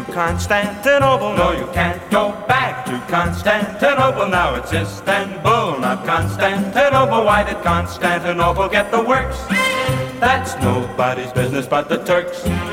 to Constantinople. No, you can't go back to Constantinople. Now it's Istanbul, not Constantinople. Why did Constantinople get the works? That's nobody's business but the Turks.